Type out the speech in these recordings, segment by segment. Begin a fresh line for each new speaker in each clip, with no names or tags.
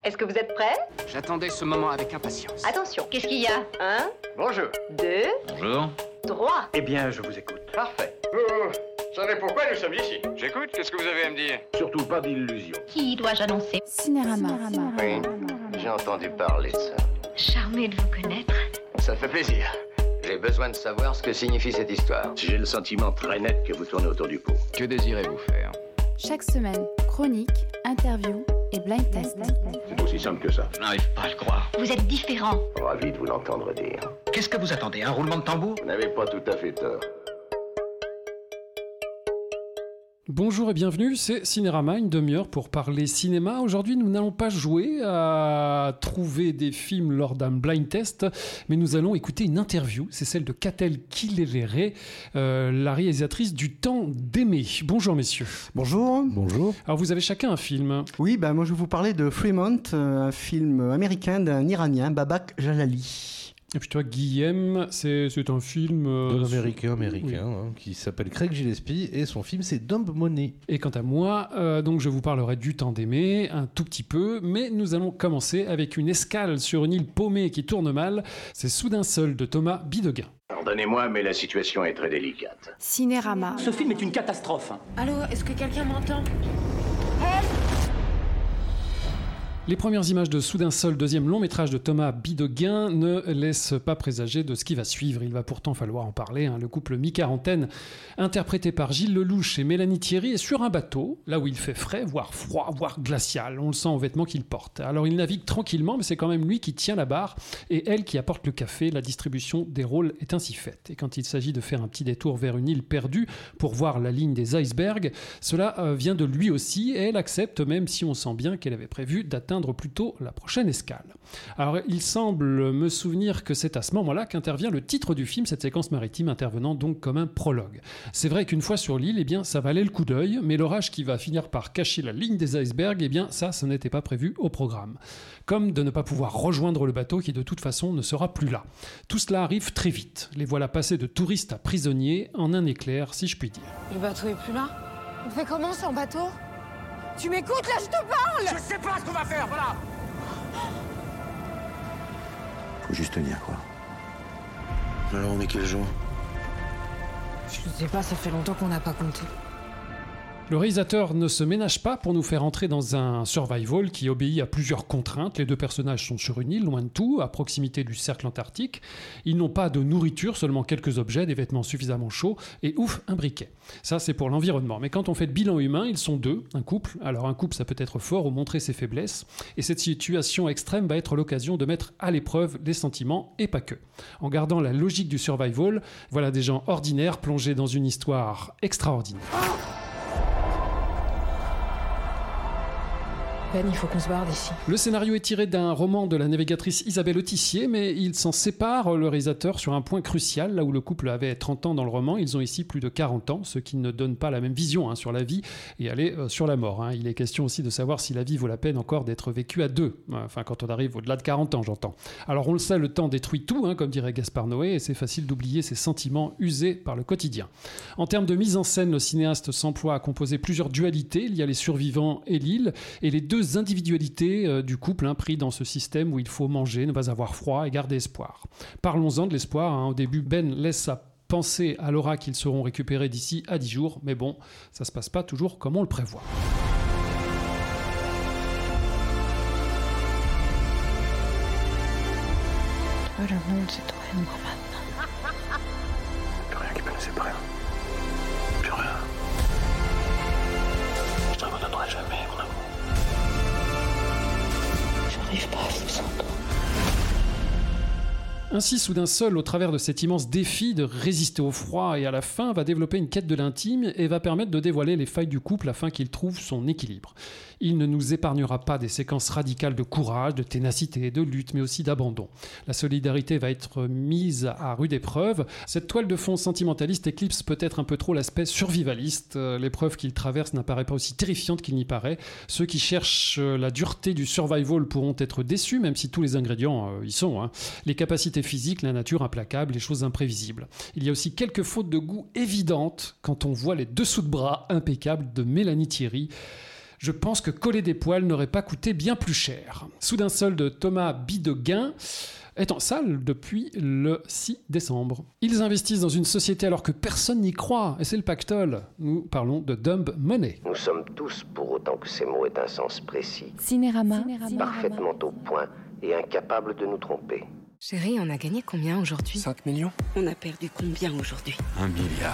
Est-ce que vous êtes prêts?
J'attendais ce moment avec impatience.
Attention, qu'est-ce qu'il y a? 1,
Bonjour.
2,
Bonjour.
3.
Eh bien, je vous écoute.
Parfait. Vous savez pourquoi nous sommes ici?
J'écoute, qu'est-ce que vous avez à me dire?
Surtout pas d'illusions.
Qui dois-je annoncer?
Cinérama.
Oui, j'ai entendu parler de ça.
Charmé de vous connaître.
Ça fait plaisir. J'ai besoin de savoir ce que signifie cette histoire. J'ai le sentiment très net que vous tournez autour du pot.
Que désirez-vous faire?
Chaque semaine, chronique, interview et blind test.
C'est aussi simple que ça.
Je n'arrive pas à le croire.
Vous êtes différent.
Ravi de vous l'entendre dire.
Qu'est-ce que vous attendez? Un roulement de tambour?
Vous n'avez pas tout à fait tort.
Bonjour et bienvenue, c'est Cinérama, une demi-heure pour parler cinéma. Aujourd'hui, nous n'allons pas jouer à trouver des films lors d'un blind test, mais nous allons écouter une interview. C'est celle de Catel Kilere, la réalisatrice du Temps d'aimer. Bonjour messieurs.
Bonjour. Bonjour.
Alors vous avez chacun un film.
Oui, moi je vais vous parler de Fremont, un film américain d'un Iranien, Babak Jalali.
Et puis toi, Guillaume, c'est un film...
d'un américain,
oui.
Qui s'appelle Craig Gillespie, et son film c'est Dumb Money.
Et quant à moi, donc je vous parlerai du Temps d'aimer, un tout petit peu, mais nous allons commencer avec une escale sur une île paumée qui tourne mal. C'est Soudain seul de Thomas Bidegain.
Pardonnez-moi, mais la situation est très délicate.
Cinérama.
Ce film est une catastrophe.
Allô, est-ce que quelqu'un m'entend?
Les premières images de Soudain seul, deuxième long métrage de Thomas Bidegain, ne laissent pas présager de ce qui va suivre. Il va pourtant falloir en parler. Le couple mi-quarantaine, interprété par Gilles Lelouch et Mélanie Thierry, est sur un bateau, là où il fait frais, voire froid, voire glacial. On le sent aux vêtements qu'il porte. Alors il navigue tranquillement, mais c'est quand même lui qui tient la barre et elle qui apporte le café. La distribution des rôles est ainsi faite. Et quand il s'agit de faire un petit détour vers une île perdue pour voir la ligne des icebergs, cela vient de lui aussi et elle accepte, même si on sent bien qu'elle avait prévu d'atteindre plutôt la prochaine escale. Alors il semble me souvenir que c'est à ce moment-là qu'intervient le titre du film, cette séquence maritime intervenant donc comme un prologue. C'est vrai qu'une fois sur l'île, ça valait le coup d'œil, mais l'orage qui va finir par cacher la ligne des icebergs, ça n'était pas prévu au programme. Comme de ne pas pouvoir rejoindre le bateau qui de toute façon ne sera plus là. Tout cela arrive très vite. Les voilà passés de touristes à prisonniers en un éclair, si je puis dire.
Le bateau est plus là? On fait comment sans bateau? Tu m'écoutes là, je te parle!
Je sais pas ce qu'on va faire, voilà!
Faut juste tenir, quoi. Alors, on est quel jour?
Je sais pas, ça fait longtemps qu'on n'a pas compté.
Le réalisateur ne se ménage pas pour nous faire entrer dans un survival qui obéit à plusieurs contraintes. Les deux personnages sont sur une île, loin de tout, à proximité du cercle antarctique. Ils n'ont pas de nourriture, seulement quelques objets, des vêtements suffisamment chauds et un briquet. Ça, c'est pour l'environnement. Mais quand on fait le bilan humain, ils sont deux, un couple. Alors un couple, ça peut être fort ou montrer ses faiblesses. Et cette situation extrême va être l'occasion de mettre à l'épreuve les sentiments et pas que. En gardant la logique du survival, voilà des gens ordinaires plongés dans une histoire extraordinaire.
Ben, il faut qu'on se barre d'ici.
Le scénario est tiré d'un roman de la navigatrice Isabelle Autissier, mais il s'en sépare, le réalisateur, sur un point crucial. Là où le couple avait 30 ans dans le roman, ils ont ici plus de 40 ans, ce qui ne donne pas la même vision sur la vie et aller sur la mort. Il est question aussi de savoir si la vie vaut la peine encore d'être vécue à deux. Enfin, quand on arrive au-delà de 40 ans, j'entends. Alors on le sait, le temps détruit tout, comme dirait Gaspard Noé, et c'est facile d'oublier ces sentiments usés par le quotidien. En termes de mise en scène, le cinéaste s'emploie à composer plusieurs dualités. Il y a les survivants et l'île, et les deux individualités du couple pris dans ce système où il faut manger, ne pas avoir froid et garder espoir. Parlons-en de l'espoir. Au début, Ben laisse penser à Laura qu'ils seront récupérés d'ici à 10 jours, mais bon, ça se passe pas toujours comme on le prévoit.
Toi, le monde, c'est toi et moi maintenant.
Plus rien qui peut nous séparer. Plus rien. Je te redonnerai jamais, mon amour.
J'arrive pas à vivre sans toi.
Ainsi, Soudain seul, au travers de cet immense défi de résister au froid et à la faim, va développer une quête de l'intime et va permettre de dévoiler les failles du couple afin qu'il trouve son équilibre. Il ne nous épargnera pas des séquences radicales de courage, de ténacité, de lutte, mais aussi d'abandon. La solidarité va être mise à rude épreuve. Cette toile de fond sentimentaliste éclipse peut-être un peu trop l'aspect survivaliste. L'épreuve qu'il traverse n'apparaît pas aussi terrifiante qu'il n'y paraît. Ceux qui cherchent la dureté du survival pourront être déçus, même si tous les ingrédients y sont. Les capacités physiques, la nature implacable, les choses imprévisibles. Il y a aussi quelques fautes de goût évidentes quand on voit les dessous de bras impeccables de Mélanie Thierry. Je pense que coller des poils n'aurait pas coûté bien plus cher. Soudain seul de Thomas Bidegain est en salle depuis le 6 décembre. Ils investissent dans une société alors que personne n'y croit, et c'est le pactole. Nous parlons de Dumb Money.
Nous sommes tous, pour autant que ces mots aient un sens précis,
Cinérama.
parfaitement au point et incapables de nous tromper.
Chérie, on a gagné combien aujourd'hui?
5 millions?
On a perdu combien aujourd'hui?
1 milliard.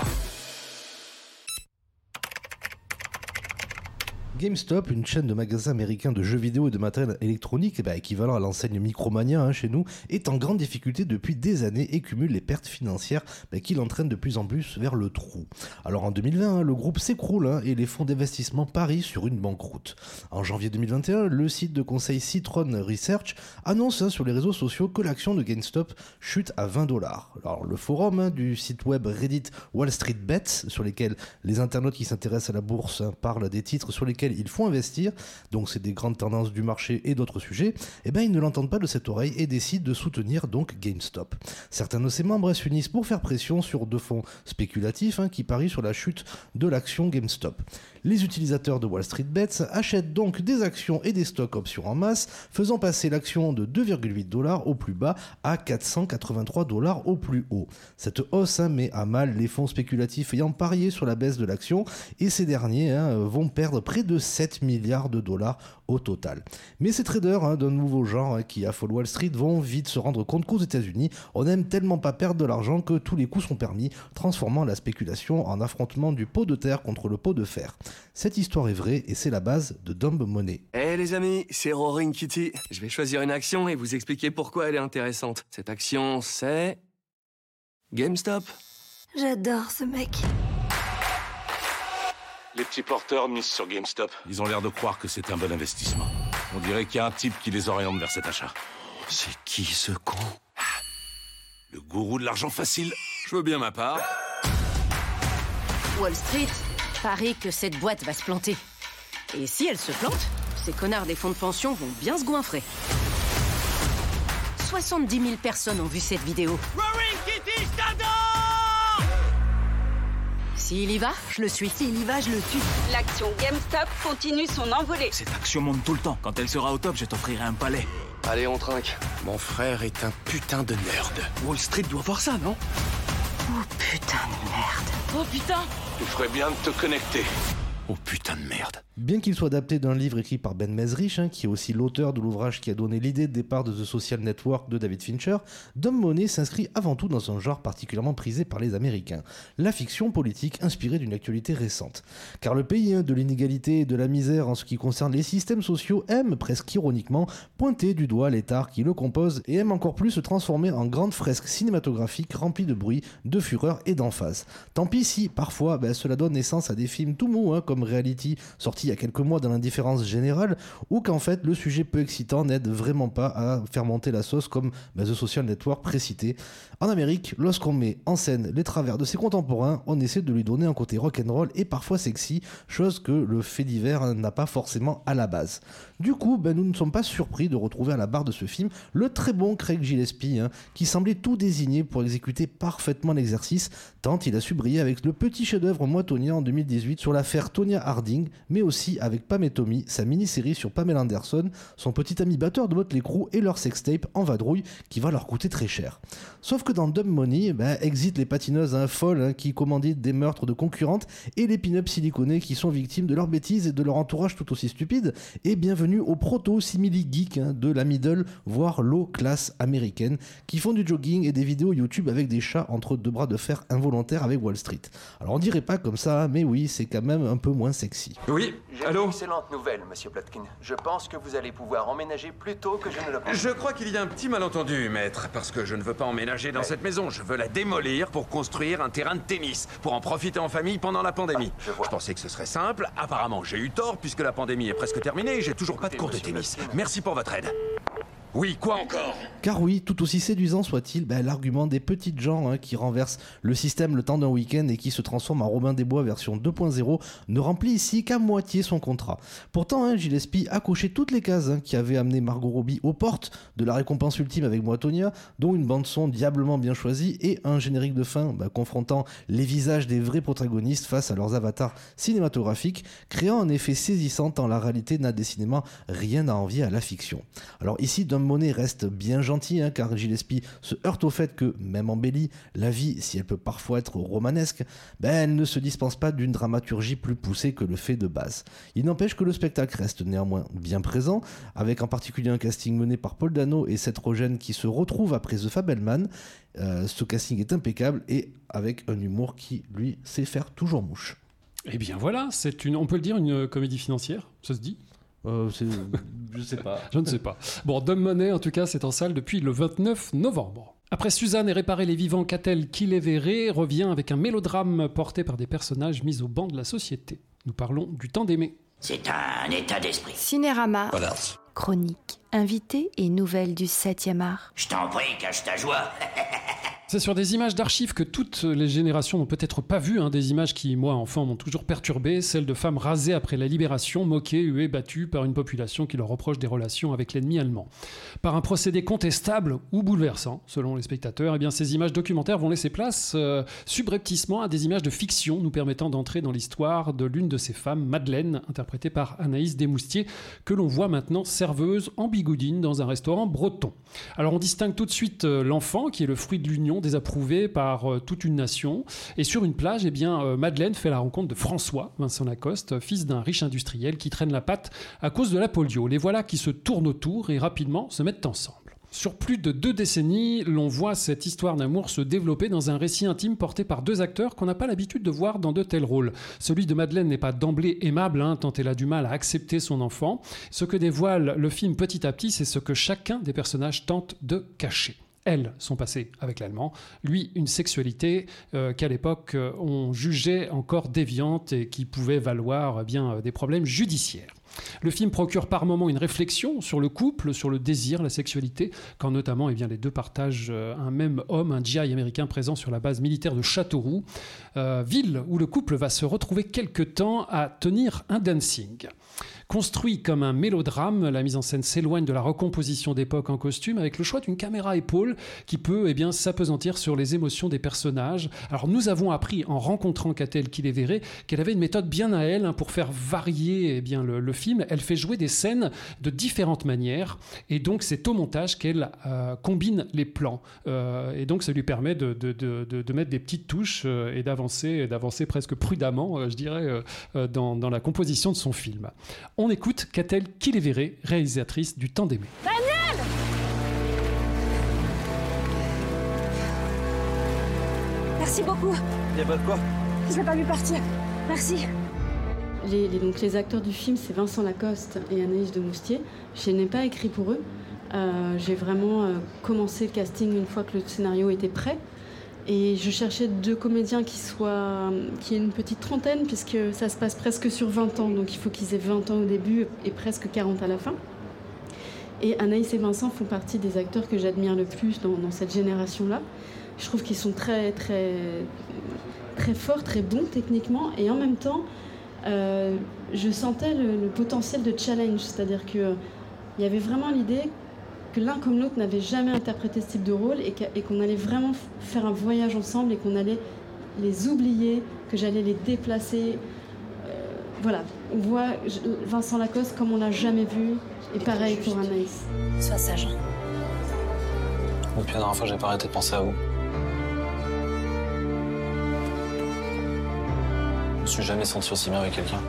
GameStop, une chaîne de magasins américains de jeux vidéo et de matériel électronique, équivalent à l'enseigne Micromania chez nous, est en grande difficulté depuis des années et cumule les pertes financières qui l'entraînent de plus en plus vers le trou. Alors en 2020, le groupe s'écroule et les fonds d'investissement parient sur une banqueroute. En janvier 2021, le site de conseil Citron Research annonce sur les réseaux sociaux que l'action de GameStop chute à $20. Alors le forum du site web Reddit Wall Street Bets, sur lesquels les internautes qui s'intéressent à la bourse parlent des titres sur lesquels il faut investir, donc c'est des grandes tendances du marché et d'autres sujets, ils ne l'entendent pas de cette oreille et décident de soutenir donc GameStop. Certains de ses membres s'unissent pour faire pression sur deux fonds spéculatifs qui parient sur la chute de l'action GameStop. Les utilisateurs de Wall Street Bets achètent donc des actions et des stocks options en masse, faisant passer l'action de $2,8 au plus bas à $483 au plus haut. Cette hausse met à mal les fonds spéculatifs ayant parié sur la baisse de l'action, et ces derniers vont perdre près de $7 milliards au total. Mais ces traders d'un nouveau genre qui affolent Wall Street vont vite se rendre compte qu'aux États-Unis, on n'aime tellement pas perdre de l'argent que tous les coups sont permis, transformant la spéculation en affrontement du pot de terre contre le pot de fer. Cette histoire est vraie et c'est la base de Dumb Money.
Hey les amis, c'est Roaring Kitty. Je vais choisir une action et vous expliquer pourquoi elle est intéressante. Cette action, c'est... GameStop.
J'adore ce mec.
Les petits porteurs misent sur GameStop. Ils ont l'air de croire que c'est un bon investissement. On dirait qu'il y a un type qui les oriente vers cet achat.
C'est qui ce con?
Le gourou de l'argent facile.
Je veux bien ma part.
Wall Street parie que cette boîte va se planter. Et si elle se plante, ces connards des fonds de pension vont bien se goinfrer. 70 000 personnes ont vu cette vidéo.
Roaring Kitty, je t'adore!
S'il y va, je le suis.
S'il y va, je le tue.
L'action GameStop continue son envolée.
Cette action monte tout le temps. Quand elle sera au top, je t'offrirai un palais.
Allez, on trinque.
Mon frère est un putain de nerd.
Wall Street doit voir ça, non?
Oh putain de merde.
Oh putain!
Tu ferais bien de te connecter.
Oh putain de merde.
Bien qu'il soit adapté d'un livre écrit par Ben Mezrich, qui est aussi l'auteur de l'ouvrage qui a donné l'idée de départ de The Social Network de David Fincher, Dumb Money s'inscrit avant tout dans un genre particulièrement prisé par les Américains, la fiction politique inspirée d'une actualité récente. Car le pays de l'inégalité et de la misère en ce qui concerne les systèmes sociaux aime, presque ironiquement, pointer du doigt l'État qui le compose et aime encore plus se transformer en grande fresque cinématographique remplie de bruit, de fureur et d'emphase. Tant pis si, parfois, cela donne naissance à des films tout mous, comme Reality, sorti il y a quelques mois dans l'indifférence générale, ou qu'en fait le sujet peu excitant n'aide vraiment pas à faire monter la sauce comme The Social Network précité. En Amérique, lorsqu'on met en scène les travers de ses contemporains, on essaie de lui donner un côté rock'n'roll et parfois sexy, chose que le fait divers n'a pas forcément à la base. Du coup, nous ne sommes pas surpris de retrouver à la barre de ce film le très bon Craig Gillespie, qui semblait tout désigné pour exécuter parfaitement l'exercice, tant il a su briller avec le petit chef-d'œuvre moitonnier en 2018 sur l'affaire Tonya Harding, mais aussi avec Pam et Tommy, sa mini-série sur Pamela Anderson, son petit ami batteur de Motley Crue et leur sextape en vadrouille qui va leur coûter très cher. Sauf que dans Dumb Money, exit les patineuses folles qui commanditent des meurtres de concurrentes et les pin-up siliconés qui sont victimes de leurs bêtises et de leur entourage tout aussi stupide, et bienvenue aux proto-simili-geeks de la middle, voire low class américaine, qui font du jogging et des vidéos YouTube avec des chats entre deux bras de fer involontaires avec Wall Street. Alors on dirait pas comme ça, mais oui, c'est quand même un peu moins sexy.
Oui,
allô? J'ai une excellente nouvelle, monsieur Plotkin. Je pense que vous allez pouvoir emménager plus tôt que je ne le pense.
Je crois qu'il y a un petit malentendu, maître, parce que je ne veux pas emménager dans cette maison. Je veux la démolir pour construire un terrain de tennis, pour en profiter en famille pendant la pandémie. Je pensais que ce serait simple. Apparemment, j'ai eu tort, puisque la pandémie est presque terminée et j'ai toujours pas de cours de tennis. Merci pour votre aide. Oui, quoi encore?
Car oui, tout aussi séduisant soit-il, l'argument des petites gens qui renversent le système le temps d'un week-end et qui se transforment en Robin des Bois version 2.0 ne remplit ici qu'à moitié son contrat. Pourtant, Gillespie a coché toutes les cases qui avaient amené Margot Robbie aux portes de la récompense ultime avec Moi, Tonya, dont une bande-son diablement bien choisie et un générique de fin confrontant les visages des vrais protagonistes face à leurs avatars cinématographiques, créant un effet saisissant tant la réalité n'a décidément rien à envier à la fiction. Alors ici, Dom Monet reste bien gentil, car Gillespie se heurte au fait que, même embellie, la vie, si elle peut parfois être romanesque, elle ne se dispense pas d'une dramaturgie plus poussée que le fait de base. Il n'empêche que le spectacle reste néanmoins bien présent, avec en particulier un casting mené par Paul Dano et Seth Rogen qui se retrouve après The Fabelman. Ce casting est impeccable et avec un humour qui, lui, sait faire toujours mouche.
Eh bien voilà, on peut le dire, une comédie financière, ça se dit ?
Je sais pas.
Je ne sais pas. Bon, Dom Monet, en tout cas, c'est en salle depuis le 29 novembre. Après Suzanne et Réparer les vivants, Catel qui les verrait revient avec un mélodrame porté par des personnages mis au banc de la société. Nous parlons du Temps d'aimer.
C'est un état d'esprit.
Cinérama.
Voilà.
Chronique, invités et nouvelles du 7e art.
Je t'en prie, cache ta joie.
C'est sur des images d'archives que toutes les générations n'ont peut-être pas vues, des images qui, moi, enfant, m'ont toujours perturbé, celles de femmes rasées après la libération, moquées, huées, battues par une population qui leur reproche des relations avec l'ennemi allemand. Par un procédé contestable ou bouleversant, selon les spectateurs, ces images documentaires vont laisser place subrepticement à des images de fiction nous permettant d'entrer dans l'histoire de l'une de ces femmes, Madeleine, interprétée par Anaïs Desmoustiers, que l'on voit maintenant serveuse en bigoudine dans un restaurant breton. Alors on distingue tout de suite l'enfant, qui est le fruit de l'union désapprouvé par toute une nation. Et sur une plage, Madeleine fait la rencontre de François, Vincent Lacoste, fils d'un riche industriel qui traîne la patte à cause de la polio. Les voilà qui se tournent autour et rapidement se mettent ensemble. Sur plus de 2 décennies, l'on voit cette histoire d'amour se développer dans un récit intime porté par 2 acteurs qu'on n'a pas l'habitude de voir dans de tels rôles. Celui de Madeleine n'est pas d'emblée aimable, tant elle a du mal à accepter son enfant. Ce que dévoile le film petit à petit, c'est ce que chacun des personnages tente de cacher. Elle, son passé avec l'allemand, lui, une sexualité qu'à l'époque on jugeait encore déviante et qui pouvait valoir des problèmes judiciaires. Le film procure par moments une réflexion sur le couple, sur le désir, la sexualité, quand notamment les 2 partagent un même homme, un GI américain présent sur la base militaire de Châteauroux, ville où le couple va se retrouver quelque temps à tenir un dancing. Construit comme un mélodrame, la mise en scène s'éloigne de la recomposition d'époque en costume avec le choix d'une caméra épaule qui peut s'apesantir sur les émotions des personnages. Alors nous avons appris en rencontrant Catel qui les verrait qu'elle avait une méthode bien à elle pour faire varier le film. Elle fait jouer des scènes de différentes manières et donc c'est au montage qu'elle combine les plans. Et donc ça lui permet de mettre des petites touches et d'avancer presque prudemment, je dirais, dans la composition de son film. On écoute Catel qui les verrait, réalisatrice du Temps d'aimer.
Daniel! Merci beaucoup.
Y'a pas de quoi?
Je l'ai pas vu partir. Merci.
Les acteurs du film, c'est Vincent Lacoste et Anaïs Desmoustiers. Je n'ai pas écrit pour eux. J'ai vraiment commencé le casting une fois que le scénario était prêt. Et je cherchais 2 comédiens qui aient une petite trentaine, puisque ça se passe presque sur 20 ans. Donc il faut qu'ils aient 20 ans au début et presque 40 à la fin. Et Anaïs et Vincent font partie des acteurs que j'admire le plus dans cette génération-là. Je trouve qu'ils sont très, très, très forts, très bons techniquement. Et en même temps, je sentais le potentiel de challenge. C'est-à-dire qu'il y avait vraiment l'idée que l'un comme l'autre n'avait jamais interprété ce type de rôle et qu'on allait vraiment faire un voyage ensemble et qu'on allait les oublier, que j'allais les déplacer. Voilà, on voit Vincent Lacoste comme on l'a jamais vu et pareil pour Anaïs.
Sois sage.
Depuis la dernière fois, j'ai pas arrêté de penser à vous. Je me suis jamais senti aussi bien avec quelqu'un.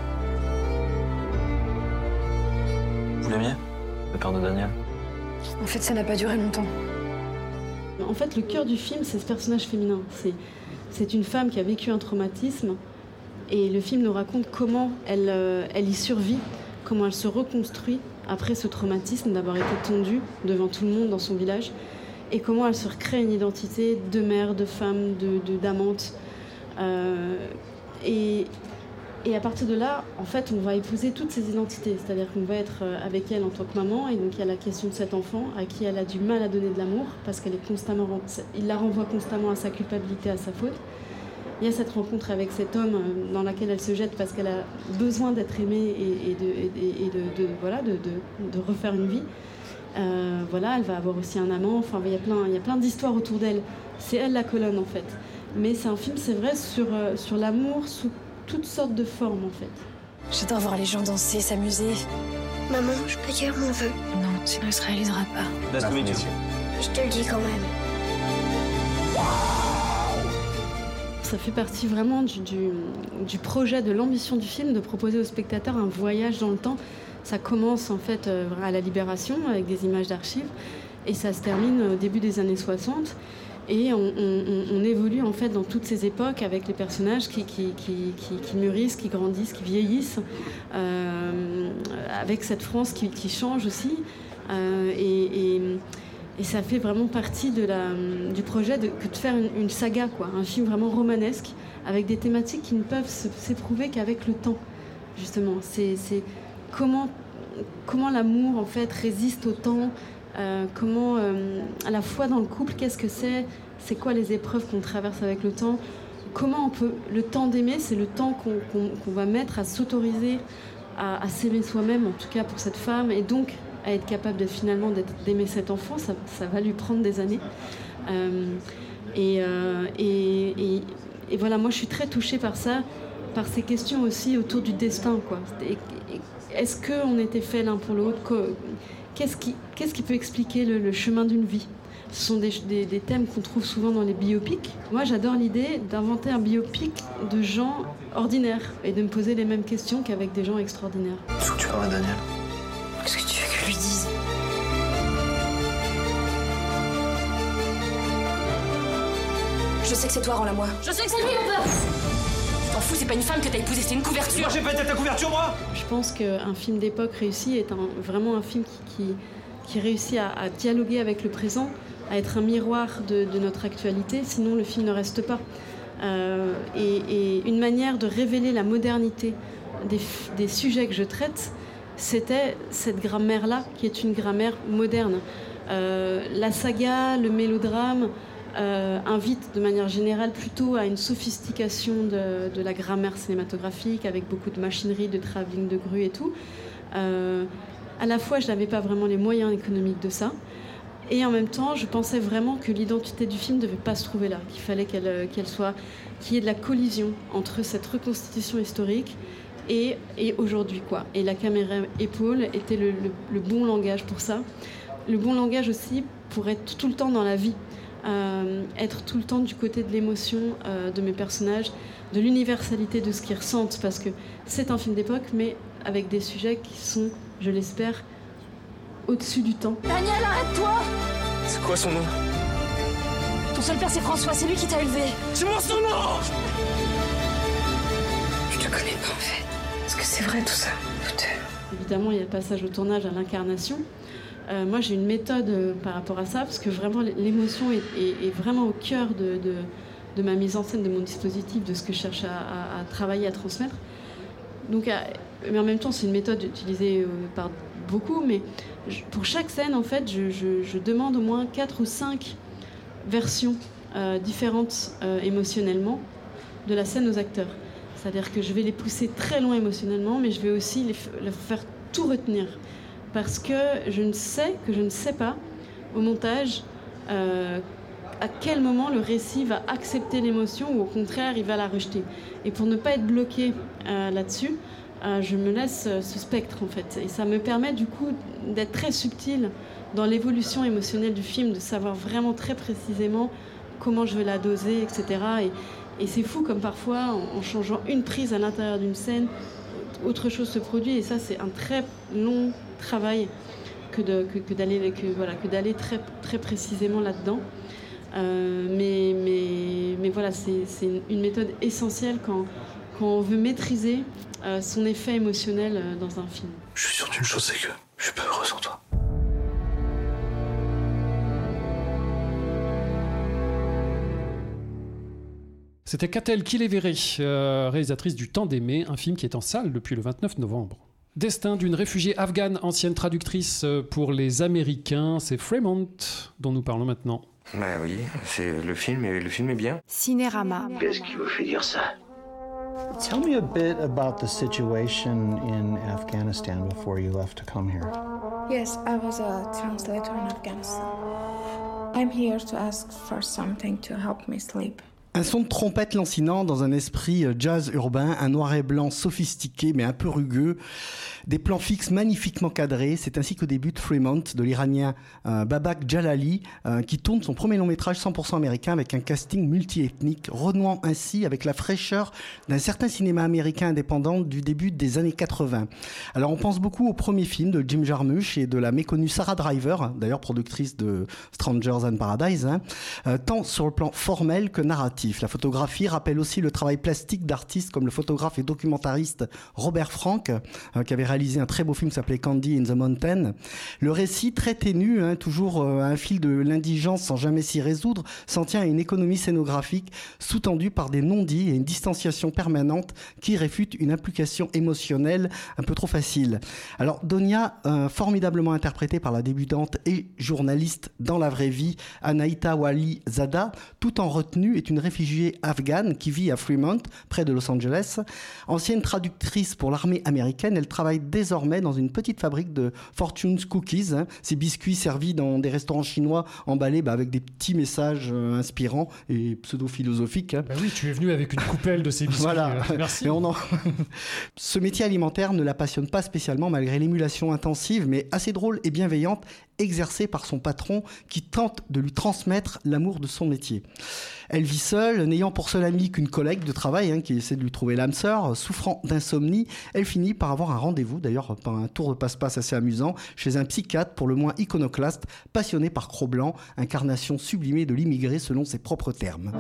Vous l'aimiez, le père de Daniel?
En fait, ça n'a pas duré longtemps.
En fait, le cœur du film, c'est ce personnage féminin. C'est une femme qui a vécu un traumatisme et le film nous raconte comment elle y survit, comment elle se reconstruit après ce traumatisme d'avoir été tondue devant tout le monde dans son village et comment elle se recrée une identité de mère, de femme, d'amante. Et Et à partir de là, en fait, on va épouser toutes ses identités. C'est-à-dire qu'on va être avec elle en tant que maman. Et donc, il y a la question de cet enfant à qui elle a du mal à donner de l'amour parce qu'elle est constamment... Il la renvoie constamment à sa culpabilité, à sa faute. Il y a cette rencontre avec cet homme dans laquelle elle se jette parce qu'elle a besoin d'être aimée et de refaire une vie. Voilà, elle va avoir aussi un amant. Enfin, il y a plein d'histoires autour d'elle. C'est elle la colonne, en fait. Mais c'est un film, c'est vrai, sur l'amour sous toutes sortes de formes, en fait.
J'adore voir les gens danser, s'amuser.
Maman, je peux dire mon vœu?
Non, sinon il se réalisera pas.
Je te le dis quand même.
Ça fait partie vraiment du projet, de l'ambition du film, de proposer au spectateur un voyage dans le temps. Ça commence en fait à la Libération avec des images d'archives et ça se termine au début des années 60. Et on évolue en fait dans toutes ces époques avec les personnages qui mûrissent, qui grandissent, qui vieillissent, avec cette France qui change aussi. Et ça fait vraiment partie du projet de faire une saga, quoi, un film vraiment romanesque, avec des thématiques qui ne peuvent s'éprouver qu'avec le temps, justement. C'est comment l'amour en fait résiste au temps. Comment, à la fois dans le couple, qu'est-ce que c'est quoi les épreuves qu'on traverse avec le temps, comment on peut, le temps d'aimer, c'est le temps qu'on va mettre à s'autoriser à s'aimer soi-même, en tout cas pour cette femme, et donc à être capable finalement d'aimer cet enfant, ça va lui prendre des années. Et voilà, moi je suis très touchée par ça, par ces questions aussi autour du destin, quoi. Est-ce qu'on était fait l'un pour l'autre? Qu'est-ce qui peut expliquer le chemin d'une vie? Ce sont des thèmes qu'on trouve souvent dans les biopics. Moi, j'adore l'idée d'inventer un biopic de gens ordinaires et de me poser les mêmes questions qu'avec des gens extraordinaires.
Faut que tu parles à Daniel.
Qu'est-ce que tu veux que je lui dise? Je sais que c'est toi, rends-la moi. Je sais que c'est lui, mon père. Tu t'en fous, c'est pas une femme que t'as épousée, c'est une couverture.
Moi, j'ai pas été ta couverture, moi.
Je pense qu'un film d'époque réussi est vraiment un film qui réussit à dialoguer avec le présent, à être un miroir de notre actualité, sinon le film ne reste pas. Et une manière de révéler la modernité des sujets que je traite, c'était cette grammaire-là, qui est une grammaire moderne. La saga, le mélodrame, invite de manière générale plutôt à une sophistication de la grammaire cinématographique, avec beaucoup de machinerie, de travelling de grue et tout. À la fois, je n'avais pas vraiment les moyens économiques de ça. Et en même temps, je pensais vraiment que l'identité du film ne devait pas se trouver là, qu'il fallait qu'il y ait de la collision entre cette reconstitution historique et aujourd'hui, quoi. Et la caméra épaule était le bon langage pour ça. Le bon langage aussi pour être tout le temps dans la vie, être tout le temps du côté de l'émotion de mes personnages, de l'universalité de ce qu'ils ressentent, parce que c'est un film d'époque, mais avec des sujets qui sont, je l'espère, au-dessus du temps.
Daniel, arrête-toi!
C'est quoi son nom?
Ton seul père, c'est François, c'est lui qui t'a élevé.
Dis-moi son nom!
Je te connais pas, en fait. Est-ce que c'est vrai, tout ça?
Évidemment, il y a le passage au tournage à l'incarnation. Moi, j'ai une méthode par rapport à ça, parce que vraiment, l'émotion est vraiment au cœur de ma mise en scène, de mon dispositif, de ce que je cherche à travailler, à transmettre. Donc, mais en même temps, c'est une méthode utilisée par beaucoup, mais pour chaque scène, en fait, je demande au moins 4 ou 5 versions différentes émotionnellement de la scène aux acteurs. C'est-à-dire que je vais les pousser très loin émotionnellement, mais je vais aussi les faire tout retenir. Parce que je ne sais pas, au montage, à quel moment le récit va accepter l'émotion ou au contraire, il va la rejeter. Et pour ne pas être bloqué là-dessus, je me laisse ce spectre, en fait. Et ça me permet, du coup, d'être très subtile dans l'évolution émotionnelle du film, de savoir vraiment très précisément comment je vais la doser, etc. Et c'est fou comme parfois, en changeant une prise à l'intérieur d'une scène, autre chose se produit. Et ça, c'est un très long travail que d'aller très, très précisément là-dedans. Mais voilà, c'est une méthode essentielle quand on veut maîtriser son effet émotionnel dans un film.
Je suis sûr d'une chose, c'est que je suis pas heureux sans toi.
C'était Catel Kilevere, réalisatrice du Temps d'aimer, un film qui est en salle depuis le 29 novembre. Destin d'une réfugiée afghane, ancienne traductrice pour les Américains, c'est Fremont dont nous parlons maintenant.
Bah oui, c'est le film est bien.
Cinérama.
Qu'est-ce qui vous fait dire ça?
Tell me a bit about the situation in Afghanistan before you left to come here.
Yes, I was a translator in Afghanistan. I'm here to ask for something to help me sleep.
Un son de trompette lancinant dans un esprit jazz urbain, un noir et blanc sophistiqué mais un peu rugueux, des plans fixes magnifiquement cadrés. C'est ainsi que débute Fremont de l'Iranien Babak Jalali, qui tourne son premier long métrage 100% américain avec un casting multiethnique, renouant ainsi avec la fraîcheur d'un certain cinéma américain indépendant du début des années 80. Alors on pense beaucoup au premier film de Jim Jarmusch et de la méconnue Sarah Driver, d'ailleurs productrice de Strangers and Paradise, tant sur le plan formel que narratif. La photographie rappelle aussi le travail plastique d'artistes comme le photographe et documentariste Robert Frank, qui avait réalisé un très beau film qui s'appelait Candy in the Mountain. Le récit, très ténu, toujours un fil de l'indigence sans jamais s'y résoudre, s'en tient à une économie scénographique sous-tendue par des non-dits et une distanciation permanente qui réfute une implication émotionnelle un peu trop facile. Alors Donia, formidablement interprétée par la débutante et journaliste dans la vraie vie, Anaïta Wali Zada, tout en retenue, est une réfugiée afghane qui vit à Fremont, près de Los Angeles. Ancienne traductrice pour l'armée américaine, elle travaille désormais dans une petite fabrique de Fortune's Cookies, ces biscuits servis dans des restaurants chinois emballés avec des petits messages inspirants et pseudo-philosophiques.
Bah oui, tu es venu avec une coupelle de ces biscuits.
Voilà.
Merci.
Ce métier alimentaire ne la passionne pas spécialement malgré l'émulation intensive, mais assez drôle et bienveillante, exercée par son patron qui tente de lui transmettre l'amour de son métier. Elle vit seule, n'ayant pour seul ami qu'une collègue de travail qui essaie de lui trouver l'âme sœur. Souffrant d'insomnie, elle finit par avoir un rendez-vous, d'ailleurs par un tour de passe-passe assez amusant, chez un psychiatre pour le moins iconoclaste, passionné par Cro-Blanc, incarnation sublimée de l'immigré selon ses propres termes.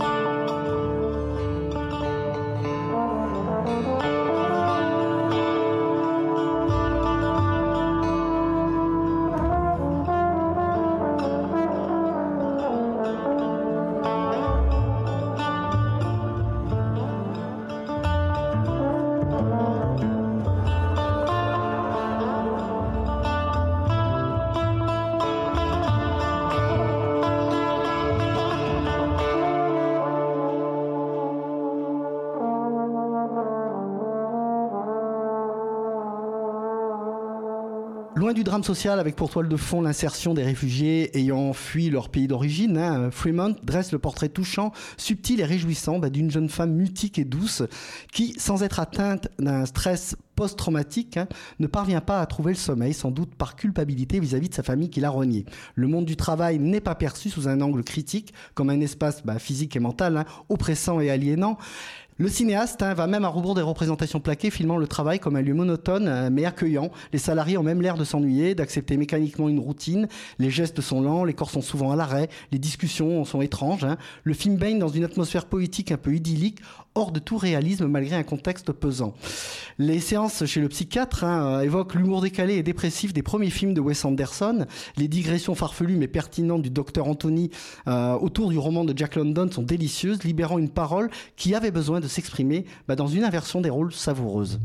Loin du drame social, avec pour toile de fond l'insertion des réfugiés ayant fui leur pays d'origine, Fremont dresse le portrait touchant, subtil et réjouissant d'une jeune femme mutique et douce qui, sans être atteinte d'un stress post-traumatique, ne parvient pas à trouver le sommeil, sans doute par culpabilité vis-à-vis de sa famille qui l'a renié. Le monde du travail n'est pas perçu sous un angle critique, comme un espace physique et mental, oppressant et aliénant. Le cinéaste va même à rebours des représentations plaquées, filmant le travail comme un lieu monotone mais accueillant. Les salariés ont même l'air de s'ennuyer, d'accepter mécaniquement une routine. Les gestes sont lents, les corps sont souvent à l'arrêt, les discussions sont étranges. Le film baigne dans une atmosphère poétique un peu idyllique, hors de tout réalisme malgré un contexte pesant. Les séances chez le psychiatre évoquent l'humour décalé et dépressif des premiers films de Wes Anderson. Les digressions farfelues mais pertinentes du docteur Anthony autour du roman de Jack London sont délicieuses, libérant une parole qui avait besoin de s'exprimer dans une inversion des rôles savoureuse.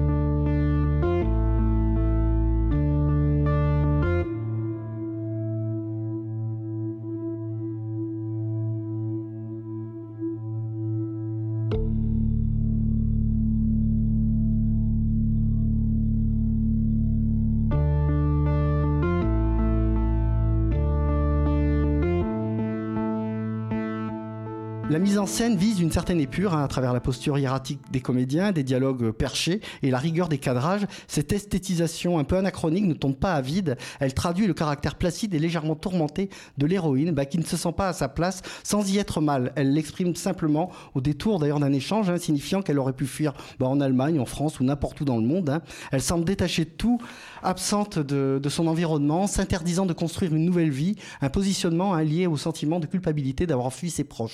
La mise en scène vise une certaine épure à travers la posture hiératique des comédiens, des dialogues perchés et la rigueur des cadrages. Cette esthétisation un peu anachronique ne tombe pas à vide. Elle traduit le caractère placide et légèrement tourmenté de l'héroïne qui ne se sent pas à sa place sans y être mal. Elle l'exprime simplement au détour d'ailleurs d'un échange signifiant qu'elle aurait pu fuir en Allemagne, en France ou n'importe où dans le monde. Elle semble détachée de tout, absente de son environnement, s'interdisant de construire une nouvelle vie, un positionnement lié au sentiment de culpabilité d'avoir fui ses proches.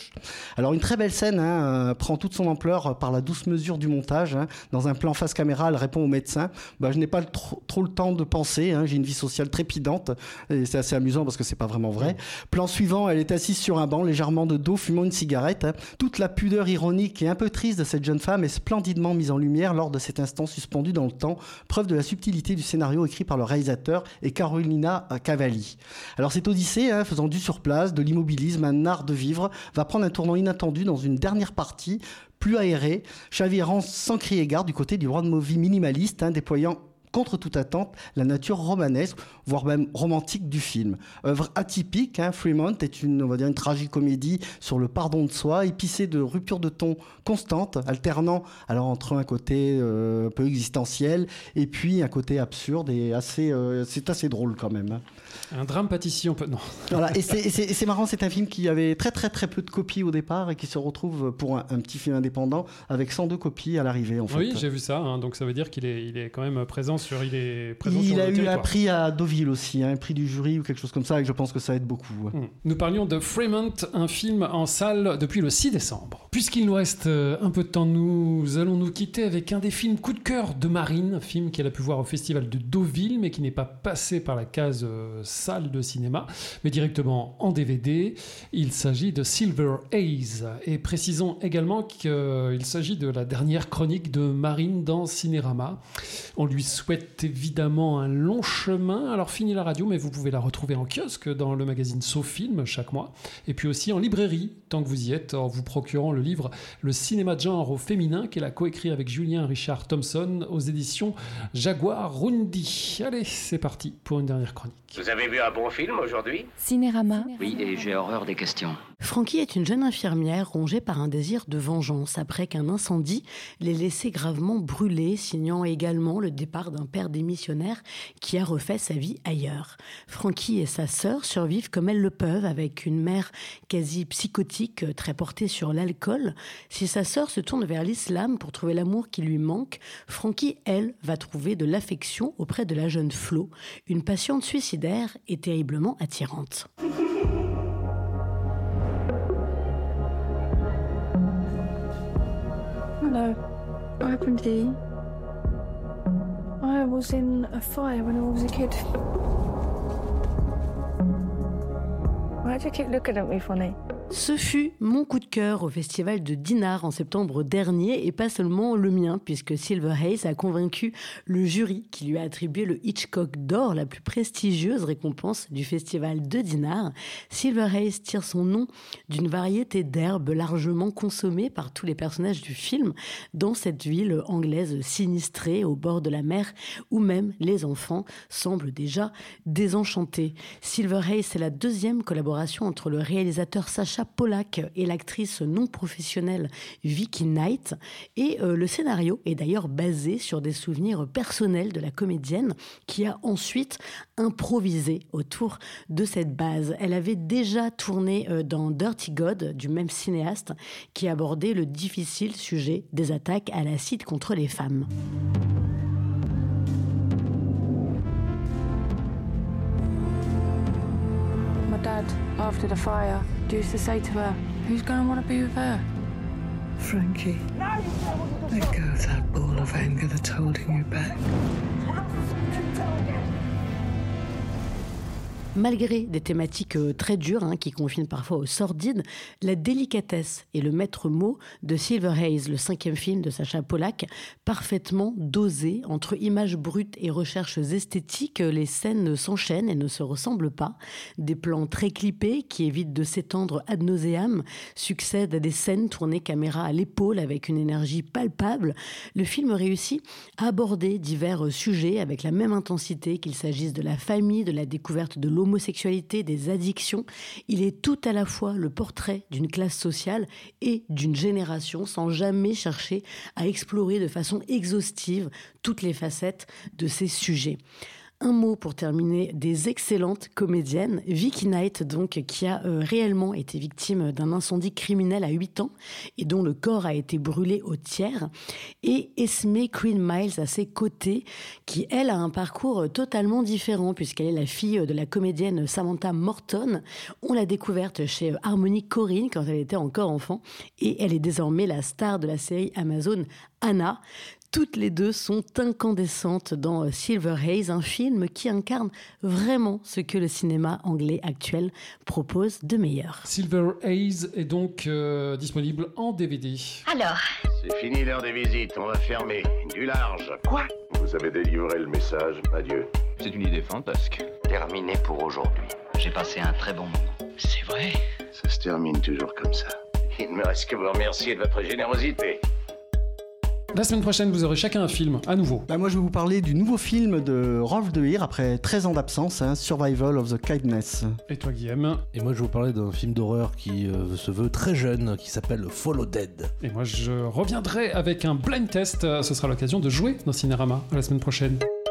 Alors une très belle scène prend toute son ampleur par la douce mesure du montage. Dans un plan face caméra, elle répond au médecin « Je n'ai pas trop le temps de penser, j'ai une vie sociale trépidante ». Et c'est assez amusant parce que c'est pas vraiment vrai. Plan suivant, elle est assise sur un banc, légèrement de dos, fumant une cigarette. Toute la pudeur ironique et un peu triste de cette jeune femme est splendidement mise en lumière lors de cet instant suspendu dans le temps, preuve de la subtilité du scénario écrit par le réalisateur et Carolina Cavalli. Alors cette odyssée, faisant du surplace, de l'immobilisme, un art de vivre, va prendre un tournant inattendu dans une dernière partie, plus aérée, chavirant sans crier gare du côté du road movie minimaliste, déployant contre toute attente la nature romanesque, voire même romantique du film. Œuvre atypique, Fremont est une tragicomédie sur le pardon de soi, épicée de ruptures de ton constantes, alternant alors entre un côté un peu existentiel et puis un côté absurde et c'est assez drôle quand même.
Un drame pâtissier, on peut... Non.
Voilà, et c'est marrant, c'est un film qui avait très très très peu de copies au départ et qui se retrouve pour un petit film indépendant avec 102 copies à l'arrivée en fait.
Oui, j'ai vu ça, donc ça veut dire qu'il est quand même présent sur
Il a eu un prix à Deauville aussi, un prix du jury ou quelque chose comme ça, et je pense que ça aide beaucoup.
Nous parlions de Fremont, un film en salle depuis le 6 décembre. Puisqu'il nous reste un peu de temps, nous allons nous quitter avec un des films coup de cœur de Marine, un film qu'elle a pu voir au festival de Deauville, mais qui n'est pas passé par la case salle de cinéma, mais directement en DVD. Il s'agit de Silver Haze. Et précisons également qu'il s'agit de la dernière chronique de Marine dans Cinérama. On lui souhaite évidemment un long chemin. Alors fini la radio, mais vous pouvez la retrouver en kiosque dans le magazine SoFilm chaque mois, et puis aussi en librairie tant que vous y êtes, en vous procurant le livre Le cinéma de genre au féminin qu'elle a coécrit avec Julien Richard Thompson aux éditions Jaguar Rundi. Allez, c'est parti pour une dernière chronique.
Vous avez vu un bon film aujourd'hui ?
Cinérama.
Oui, et j'ai horreur des questions.
Frankie est une jeune infirmière rongée par un désir de vengeance après qu'un incendie l'ait laissée gravement brûlée, signant également le départ d'un père démissionnaire qui a refait sa vie ailleurs. Frankie et sa sœur survivent comme elles le peuvent avec une mère quasi psychotique, très portée sur l'alcool. Si sa sœur se tourne vers l'islam pour trouver l'amour qui lui manque, Frankie, elle, va trouver de l'affection auprès de la jeune Flo, une patiente suicidaire et terriblement attirante.
Hello, I'm Dee. I was in a fire when I was a kid. Why do you keep looking at me funny?
Ce fut mon coup de cœur au festival de Dinard en septembre dernier, et pas seulement le mien, puisque Silver Haze a convaincu le jury qui lui a attribué le Hitchcock d'or, la plus prestigieuse récompense du festival de Dinard. Silver Haze tire son nom d'une variété d'herbes largement consommées par tous les personnages du film dans cette ville anglaise sinistrée au bord de la mer, où même les enfants semblent déjà désenchantés. Silver Haze, c'est la deuxième collaboration entre le réalisateur Sacha Pollack et l'actrice non professionnelle Vicky Knight, et le scénario est d'ailleurs basé sur des souvenirs personnels de la comédienne qui a ensuite improvisé autour de cette base. Elle avait déjà tourné dans Dirty God du même cinéaste qui abordait le difficile sujet des attaques à l'acide contre les femmes.
Dad, after the fire, used to say to her, who's going to want to be with her?
Frankie, let go of that ball of anger that's holding you back.
Malgré des thématiques très dures qui confinent parfois au sordide, la délicatesse est le maître mot de Silver Haze, le 5e film de Sacha Pollack, parfaitement dosé entre images brutes et recherches esthétiques. Les scènes s'enchaînent et ne se ressemblent pas. Des plans très clippés qui évitent de s'étendre ad nauseam succèdent à des scènes tournées caméra à l'épaule avec une énergie palpable. Le film réussit à aborder divers sujets avec la même intensité, qu'il s'agisse de la famille, de la découverte de l'homosexualité, des addictions. Il est tout à la fois le portrait d'une classe sociale et d'une génération, sans jamais chercher à explorer de façon exhaustive toutes les facettes de ces sujets. un mot pour terminer des excellentes comédiennes. Vicky Knight, donc, qui a réellement été victime d'un incendie criminel à 8 ans et dont le corps a été brûlé au tiers. Et Esme Queen Miles à ses côtés, qui, elle, a un parcours totalement différent puisqu'elle est la fille de la comédienne Samantha Morton. On l'a découverte chez Harmony Korine quand elle était encore enfant et elle est désormais la star de la série Amazon Anna. Toutes les deux sont incandescentes dans Silver Haze, un film qui incarne vraiment ce que le cinéma anglais actuel propose de meilleur.
Silver Haze est donc disponible en DVD.
Alors ? C'est fini l'heure des visites, on va fermer. Du large. Quoi ?
Vous avez délivré le message, adieu.
C'est une idée fantasque. Terminé pour aujourd'hui.
J'ai passé un très bon moment.
C'est vrai ? Ça se termine toujours comme ça. Il ne me reste que vous remercier de votre générosité.
La semaine prochaine, vous aurez chacun un film, à nouveau.
Moi, je vais vous parler du nouveau film de Rolf De Heer, après 13 ans d'absence, Survival of the Kindness.
Et toi, Guillaume ?
Et moi, je vais vous parler d'un film d'horreur qui se veut très jeune, qui s'appelle Follow Dead.
Et moi, je reviendrai avec un blind test. Ce sera l'occasion de jouer dans Cinérama. À la semaine prochaine.